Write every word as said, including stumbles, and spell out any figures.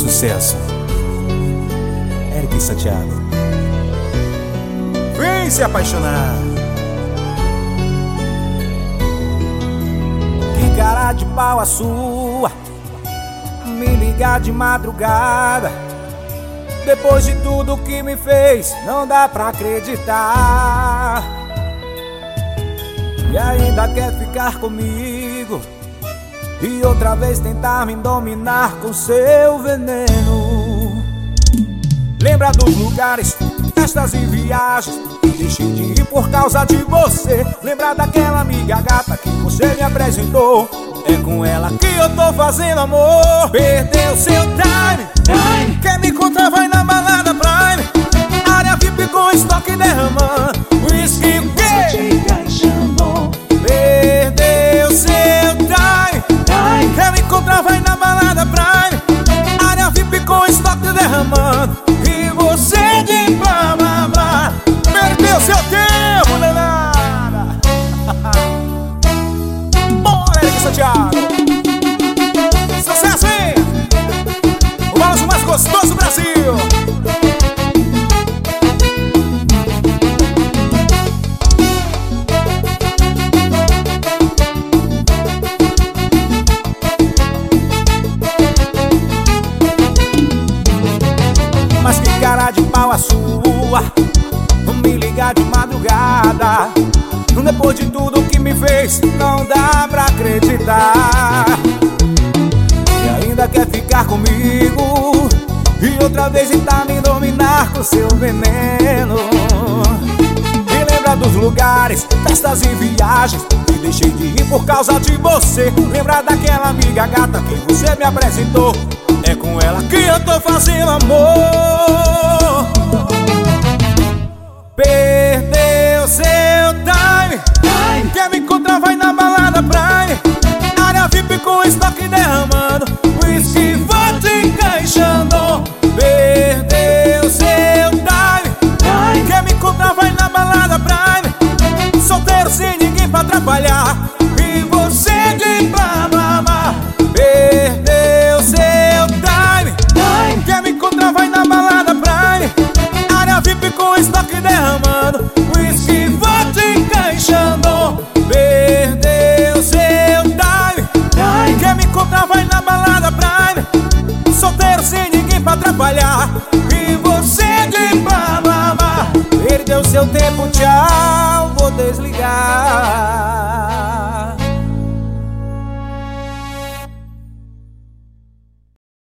Sucesso. Eric Santiago. Vem se apaixonar. Que cara de pau a sua, me ligar de madrugada. Depois de tudo que me fez, não dá pra acreditar. E ainda quer ficar comigo e outra vez tentar me dominar com seu veneno. Lembra dos lugares, festas e viagens que deixei de ir por causa de você. Lembra daquela amiga gata que você me apresentou. É com ela que eu tô fazendo amor. Perdeu seu time, time. Quer me encontrar, vai na balada Prime. Área V I P com estoque derramando. Whisky gay. Perdeu seu time, time. Quer me encontrar, vai na balada Prime. Área V I P com estoque derramando. E você de blá blá blá. Perdeu seu tempo, danada. Bora, Eric Santiago. Sucesso, hein? O balanço mais gostoso do Brasil. Mas que cara de pau a sua, me ligar de madrugada. Depois de tudo que me fez, não dá pra acreditar. E ainda quer ficar comigo e outra vez tentar me dominar com seu veneno. E lembra dos lugares, festas e viagens que deixei de ir por causa de você. Lembra daquela amiga gata que você me apresentou. É com ela que eu tô fazendo amor. Perdeu seu time, time. Quer me encontrar, vai na balada Prime. Área V I P com estoque derramando. Whisky, vodka encaixando. Perdeu seu time, time. Quer me encontrar, vai na balada Prime. Solteiro sem ninguém pra atrapalhar. E você de blá blá blá. Perdeu seu time, time. Quer me encontrar, vai na balada Prime. Área V I P com estoque derramando. Whisky, vodka encaixando. Perdeu seu time, time. Quer me encontrar, vai na balada Prime. Solteiro sem ninguém pra atrapalhar. E você de blá blá blá. Perdeu seu tempo, tchau, vou desligar.